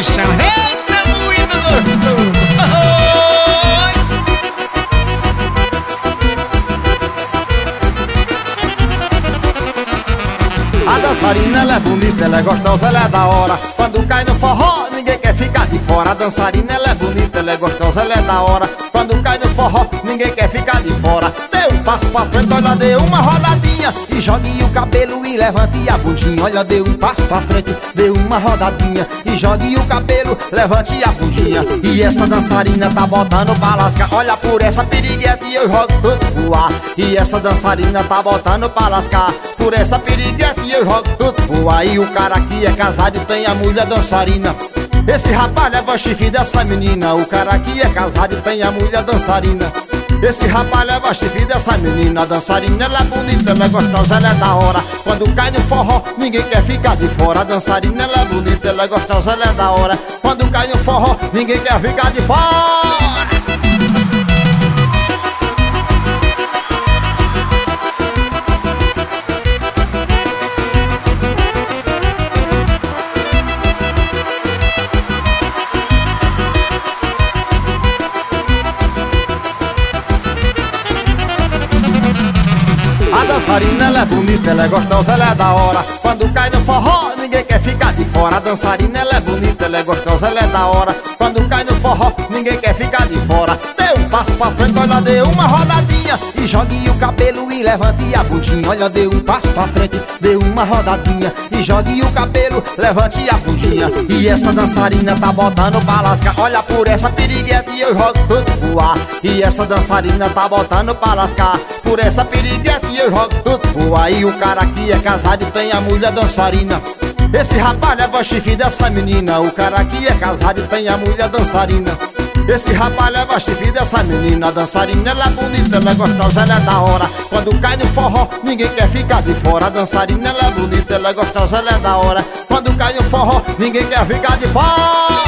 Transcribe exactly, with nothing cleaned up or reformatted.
paixão. Eita, moído gostoso. A dançarina ela é bonita, ela é gostosa, ela é da hora. Quando cai no forró, ninguém quer ficar de fora. A dançarina ela é bonita, ela é gostosa, ela é da hora. Quando cai no forró, ninguém quer ficar de fora. Dê um passo pra frente, olha, dê uma rodadinha e jogue o cabelo e levante a bundinha. Olha, dê um passo pra frente, dê uma rodadinha e jogue o cabelo, levante a bundinha. E essa dançarina tá botando pra lascar. Olha por essa piriguete e eu jogo tudo pro ar. E essa dançarina tá botando pra lascar. Por essa piriguete e eu jogo tudo pro ar. E o cara que é casado tem a mulher dançarina. Esse rapaz leva o chifre dessa menina. O cara que é casado tem a mulher dançarina. Esse rapaz leva o chifre dessa menina. A dançarina ela é bonita, ela é gostosa, ela é da hora. Quando cai no forró, ninguém quer ficar de fora. A dançarina ela é bonita, ela é gostosa, ela é da hora. Quando cai no forró, ninguém quer ficar de fora. A dançarina ela é bonita, ela é gostosa, ela é da hora. Quando cai no forró, ninguém quer ficar de fora. A dançarina ela é bonita, ela é gostosa, ela é da hora. Quando cai no forró, ninguém quer ficar de fora. Dê um passo pra frente, olha, dê uma rodadinha e jogue o cabelo e levante a bundinha. Olha, dê um passo pra frente, dê uma rodadinha e jogue o cabelo, levante a bundinha. E essa dançarina tá botando pra lascar. Olha por essa piriguete e eu jogo tudo pro ar. E essa dançarina tá botando pra lascar. Por essa piriguete e eu jogo tudo pro ar. E o cara que é casado tem a mulher dançarina. Esse rapaz leva o chifre dessa menina. O cara que é casado tem a mulher dançarina. Esse rapaz leva o chifre dessa menina. A dançarina ela é bonita, ela é gostosa, ela é da hora. Quando cai no forró, ninguém quer ficar de fora. A dançarina ela é bonita, ela é gostosa, ela é da hora. Quando cai no forró, ninguém quer ficar de fora.